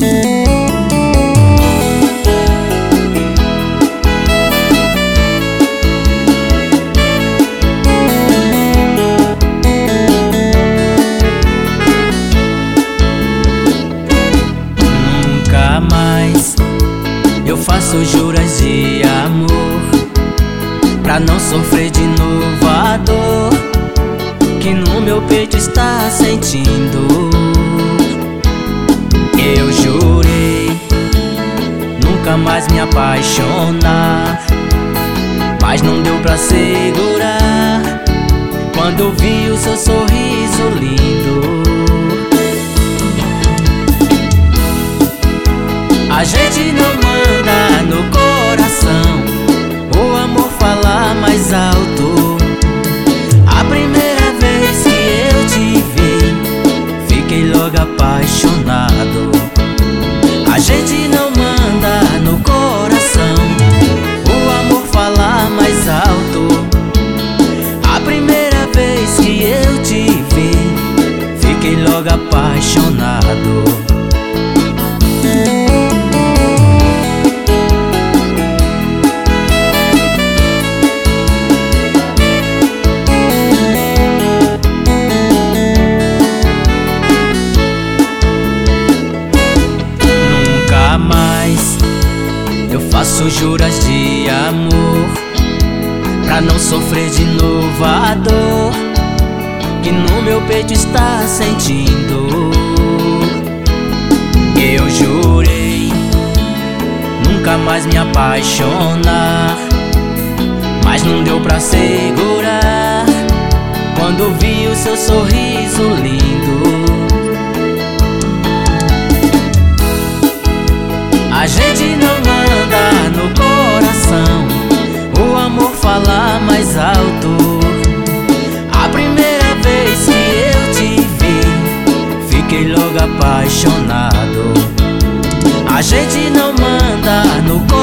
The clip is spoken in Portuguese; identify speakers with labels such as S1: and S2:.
S1: Nunca mais eu faço juras de amor, pra não sofrer de novo a dor que no meu peito está sentindo. Eu jurei nunca mais me apaixonar, mas não deu pra segurar quando vi o seu sorriso lindo. A gente não manda no coração, o amor fala mais alto. A primeira vez que eu te vi, fiquei logo apaixonado. A gente não manda no coração, o amor fala mais alto. A primeira vez que eu te vi, fiquei logo apaixonado. Mais eu faço juras de amor, pra não sofrer de novo a dor que no meu peito está sentindo. Eu jurei nunca mais me apaixonar, mas não deu pra segurar quando vi o seu sorriso lindo. A gente não manda no coração, o amor fala mais alto. A primeira vez que eu te vi, fiquei logo apaixonado. A gente não manda no coração,